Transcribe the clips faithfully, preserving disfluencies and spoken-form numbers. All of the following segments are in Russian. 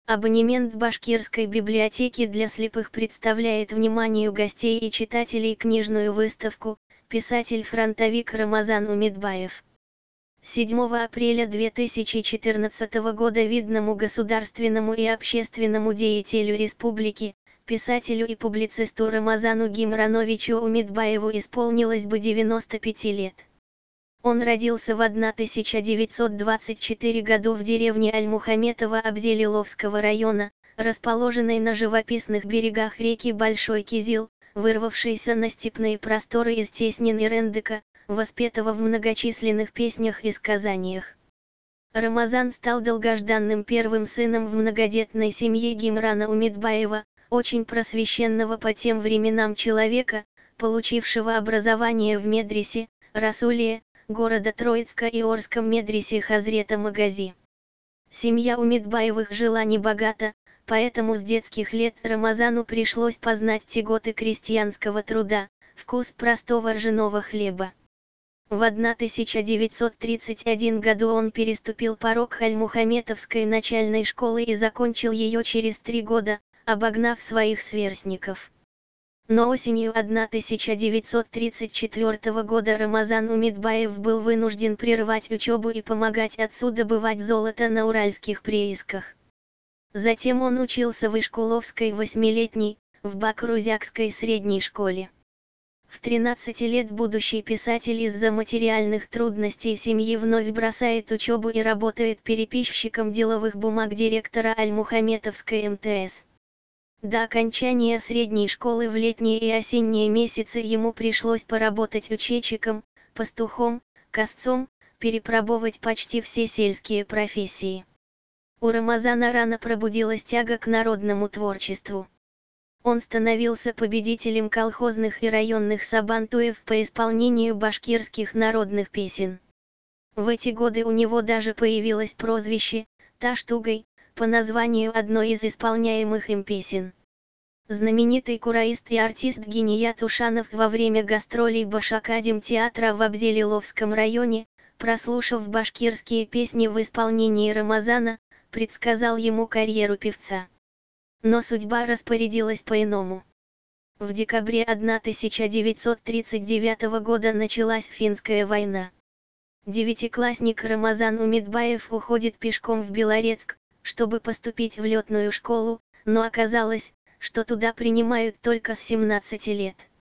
Абонемент Башкирской библиотеки для слепых представляет вниманию гостей и читателей книжную выставку «Писатель-фронтовик Рамазан Умидбаев». седьмого апреля две тысячи четырнадцатого года видному государственному и общественному деятелю республики, писателю и публицисту Рамазану Гимрановичу Умидбаеву исполнилось бы девяносто пять лет. Он родился в тысяча девятьсот двадцать четвёртом году в деревне Аль-Мухаметово Абзелиловского района, расположенной на живописных берегах реки Большой Кизил, вырвавшейся на степные просторы из теснин Ирендыка, воспетого в многочисленных песнях и сказаниях. Рамазан стал долгожданным первым сыном в многодетной семье Гимрана Умидбаева, очень просвещенного по тем временам человека, получившего образование в медресе, Расулия, города Троицка и Орском медресе Хазрета Магази. Семья Умидбаевых жила небогато, поэтому с детских лет Рамазану пришлось познать тяготы крестьянского труда, вкус простого ржаного хлеба. В тысяча девятьсот тридцать первом году он переступил порог Аль-Мухаметовской начальной школы и закончил ее через три года, обогнав своих сверстников. Но осенью тысяча девятьсот тридцать четвёртого года Рамазан Умидбаев был вынужден прервать учебу и помогать отцу добывать золото на уральских приисках. Затем он учился в Ишкуловской восьмилетней, в Бакрузякской средней школе. В тринадцать лет будущий писатель из-за материальных трудностей семьи вновь бросает учебу и работает переписчиком деловых бумаг директора Аль-Мухаметовской эм тэ эс. До окончания средней школы в летние и осенние месяцы ему пришлось поработать учетчиком, пастухом, косцом, перепробовать почти все сельские профессии. У Рамазана рано пробудилась тяга к народному творчеству. Он становился победителем колхозных и районных сабантуев по исполнению башкирских народных песен. В эти годы у него даже появилось прозвище «Таштугай», по названию одной из исполняемых им песен. Знаменитый кураист и артист Гиният Ушанов во время гастролей Башакадем театра в Абзелиловском районе, прослушав башкирские песни в исполнении Рамазана, предсказал ему карьеру певца. Но судьба распорядилась по-иному. В декабре тысяча девятьсот тридцать девятого года началась Финская война. Девятиклассник Рамазан Умидбаев уходит пешком в Белорецк, чтобы поступить в летную школу, но оказалось, что туда принимают только с семнадцати лет.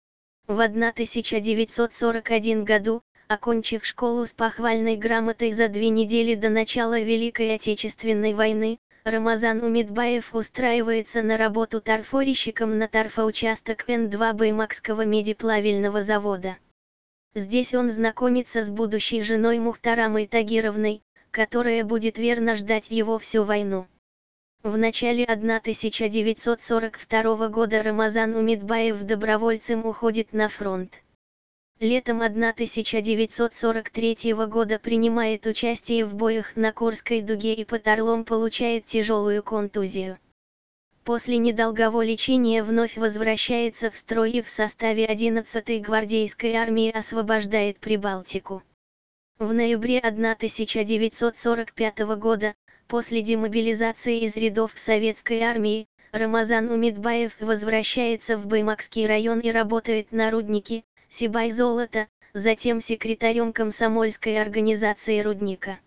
В тысяча девятьсот сорок первом году, окончив школу с похвальной грамотой за две недели до начала Великой Отечественной войны, Рамазан Умидбаев устраивается на работу торфорищиком на торфоучасток эн два Баймакского медиплавильного завода. Здесь он знакомится с будущей женой Мухтарамой Тагировной, которая будет верно ждать его всю войну. В начале тысяча девятьсот сорок второго года Рамазан Умидбаев добровольцем уходит на фронт. Летом тысяча девятьсот сорок третьего года принимает участие в боях на Курской дуге и под Орлом получает тяжелую контузию. После недолгого лечения вновь возвращается в строй и в составе одиннадцатой гвардейской армии освобождает Прибалтику. В ноябре тысяча девятьсот сорок пятого года, после демобилизации из рядов советской армии, Рамазан Умидбаев возвращается в Баймакский район и работает на руднике, Сибай-золото, затем секретарем комсомольской организации рудника.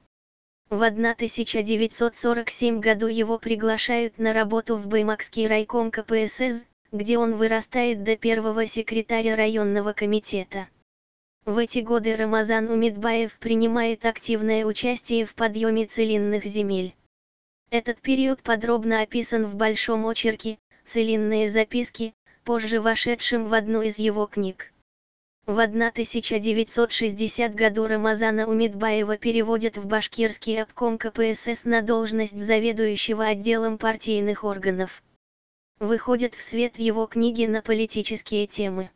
В тысяча девятьсот сорок седьмом году его приглашают на работу в Баймакский райком ка пэ эс эс, где он вырастает до первого секретаря районного комитета. В эти годы Рамазан Умидбаев принимает активное участие в подъеме целинных земель. Этот период подробно описан в большом очерке «Целинные записки», позже вошедшем в одну из его книг. В тысяча девятьсот шестидесятом году Рамазана Умидбаева переводят в башкирский обком ка пэ эс эс на должность заведующего отделом партийных органов. Выходят в свет его книги на политические темы.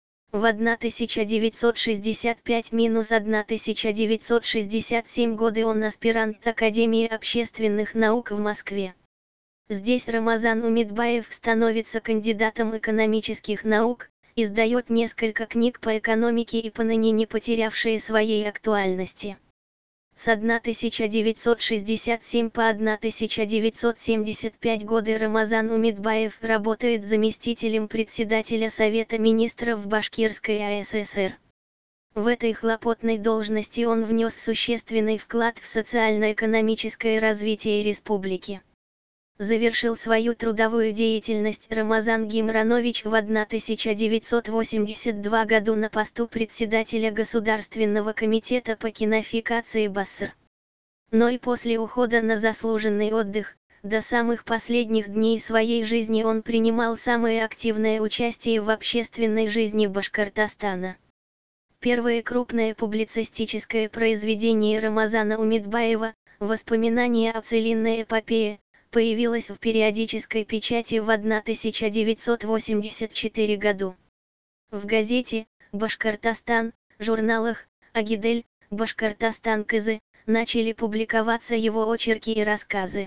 В тысяча девятьсот шестьдесят пятом — тысяча девятьсот шестьдесят седьмом годы он аспирант Академии общественных наук в Москве. Здесь Рамазан Умидбаев становится кандидатом экономических наук, издает несколько книг по экономике и поныне не потерявшие своей актуальности. С тысяча девятьсот шестьдесят семь по тысяча девятьсот семьдесят пять годы Рамазан Умидбаев работает заместителем председателя Совета министров Башкирской АССР. В этой хлопотной должности он внес существенный вклад в социально-экономическое развитие республики. Завершил свою трудовую деятельность Рамазан Гимранович в тысяча девятьсот восемьдесят втором году на посту председателя Государственного комитета по кинофикации БАССР. Но и после ухода на заслуженный отдых, до самых последних дней своей жизни он принимал самое активное участие в общественной жизни Башкортостана. Первое крупное публицистическое произведение Рамазана Умидбаева, «Воспоминания о целинной эпопее», появилась в периодической печати в тысяча девятьсот восемьдесят четвёртом году. В газете «Башкортостан», журналах «Агидель», «Башкортостан КЗ» начали публиковаться его очерки и рассказы.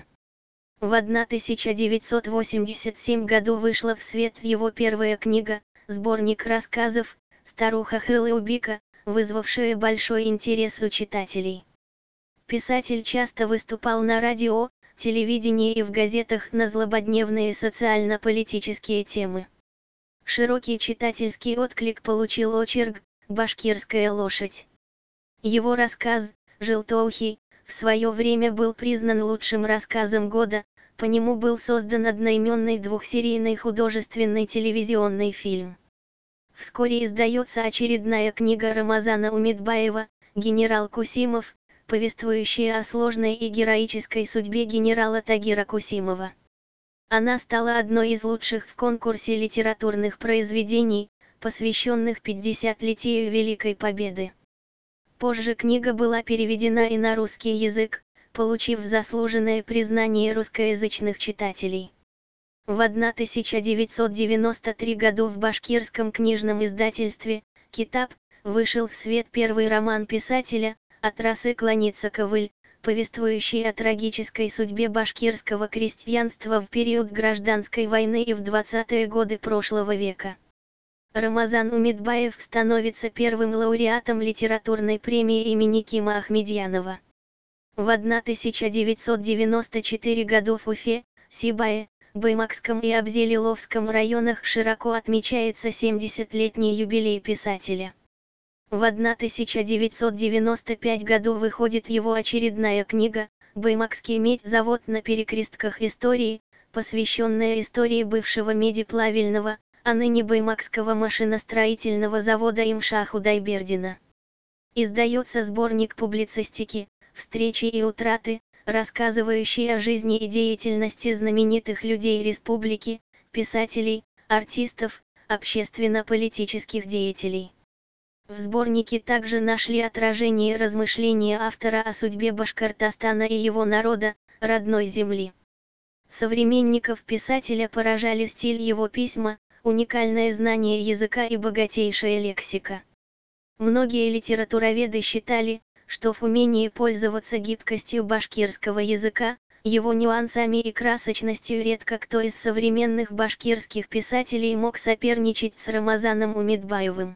В тысяча девятьсот восемьдесят седьмом году вышла в свет его первая книга, сборник рассказов «Старуха Хылыубика», вызвавшая большой интерес у читателей. Писатель часто выступал на радио, телевидении и в газетах на злободневные социально-политические темы. Широкий читательский отклик получил очерк «Башкирская лошадь». Его рассказ «Желтоухий» в свое время был признан лучшим рассказом года, по нему был создан одноименный двухсерийный художественный телевизионный фильм. Вскоре издается очередная книга Рамазана Умидбаева «Генерал Кусимов», повествующая о сложной и героической судьбе генерала Тагира Кусимова. Она стала одной из лучших в конкурсе литературных произведений, посвященных пятидесятилетию Великой Победы. Позже книга была переведена и на русский язык, получив заслуженное признание русскоязычных читателей. В тысяча девятьсот девяносто третьем году в башкирском книжном издательстве «Китап» вышел в свет первый роман писателя «От росы клонится ковыль», повествующий о трагической судьбе башкирского крестьянства в период гражданской войны и в двадцатые годы прошлого века. Рамазан Умидбаев становится первым лауреатом литературной премии имени Кима Ахмедьянова. В тысяча девятьсот девяносто четвёртом году в Уфе, Сибае, Баймакском и Абзелиловском районах широко отмечается семидесятилетний юбилей писателя. В тысяча девятьсот девяносто пятом году выходит его очередная книга «Баймакский медзавод на перекрестках истории», посвященная истории бывшего медиплавильного, а ныне Баймакского машиностроительного завода имша Худайбердина. Издается сборник публицистики «Встречи и утраты», рассказывающий о жизни и деятельности знаменитых людей республики, писателей, артистов, общественно-политических деятелей. В сборнике также нашли отражение размышления автора о судьбе Башкортостана и его народа, родной земли. Современников писателя поражали стиль его письма, уникальное знание языка и богатейшая лексика. Многие литературоведы считали, что в умении пользоваться гибкостью башкирского языка, его нюансами и красочностью редко кто из современных башкирских писателей мог соперничать с Рамазаном Умидбаевым.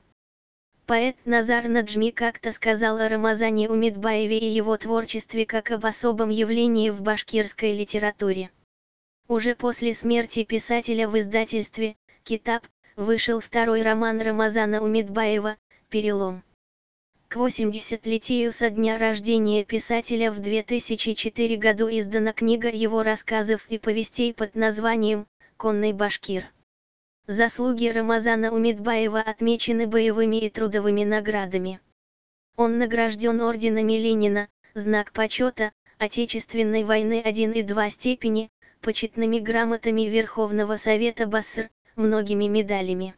Поэт Назар Наджми как-то сказал о Рамазане Умидбаеве и его творчестве как об особом явлении в башкирской литературе. Уже после смерти писателя в издательстве «Китап» вышел второй роман Рамазана Умидбаева «Перелом». К восьмидесятилетию со дня рождения писателя в две тысячи четвёртом году издана книга его рассказов и повестей под названием «Конный башкир». Заслуги Рамазана Умидбаева отмечены боевыми и трудовыми наградами. Он награжден орденами Ленина, знак почета, Отечественной войны один и два степени, почетными грамотами Верховного Совета БАССР, многими медалями.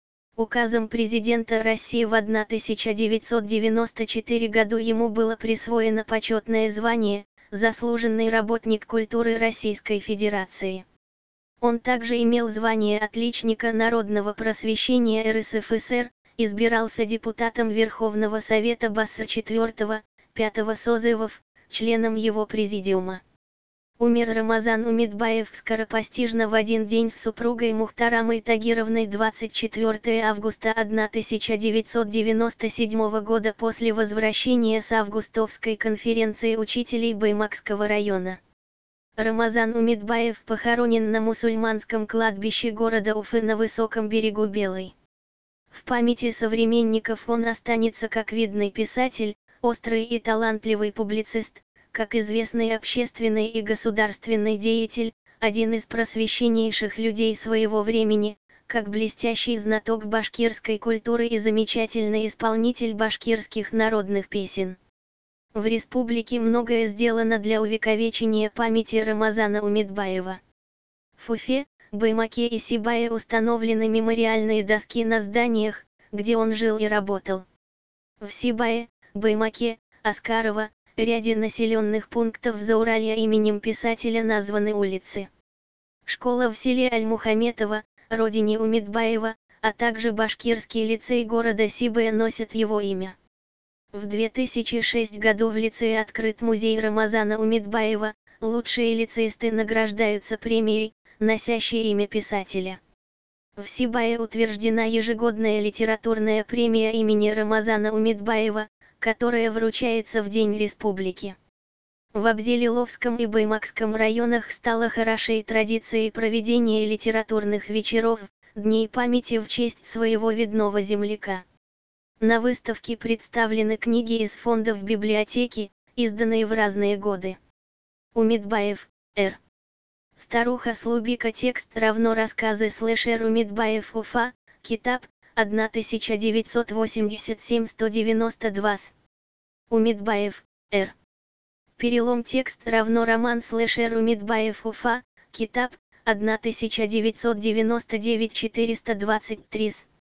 Указом президента России в тысяча девятьсот девяносто четвёртом году ему было присвоено почетное звание «Заслуженный работник культуры Российской Федерации». Он также имел звание отличника народного просвещения эр эс эф эс эр, избирался депутатом Верховного Совета БАССР четвёртого-пятого созывов, членом его президиума. Умер Рамазан Умидбаев скоропостижно в один день с супругой Мухтарамой Тагировной двадцать четвёртого августа тысяча девятьсот девяносто седьмого года после возвращения с Августовской конференции учителей Баймакского района. Рамазан Умидбаев похоронен на мусульманском кладбище города Уфы на высоком берегу Белой. В памяти современников он останется как видный писатель, острый и талантливый публицист, как известный общественный и государственный деятель, один из просвещеннейших людей своего времени, как блестящий знаток башкирской культуры и замечательный исполнитель башкирских народных песен. В республике многое сделано для увековечения памяти Рамазана Умидбаева. В Уфе, Баймаке и Сибае установлены мемориальные доски на зданиях, где он жил и работал. В Сибае, Баймаке, Аскарова, ряде населенных пунктов Зауралья именем писателя названы улицы. Школа в селе Аль-Мухаметово, родине Умидбаева, а также башкирский лицей города Сибая носят его имя. В две тысячи шестом году в лицее открыт музей Рамазана Умидбаева, лучшие лицеисты награждаются премией, носящей имя писателя. В Сибае утверждена ежегодная литературная премия имени Рамазана Умидбаева, которая вручается в День Республики. В Абзелиловском и Баймакском районах стала хорошей традицией проведения литературных вечеров, дней памяти в честь своего видного земляка. На выставке представлены книги из фондов библиотеки, изданные в разные годы. Умидбаев, Р. Старуха Слубика. Текст равно рассказы слэшер Умидбаев Уфа, Китаб, тысяча девятьсот восемьдесят семь сто девяносто два. Умидбаев, Р. Перелом. Текст равно роман слэшер Умидбаев Уфа, Китаб, тысяча девятьсот девяносто девять четыреста двадцать три.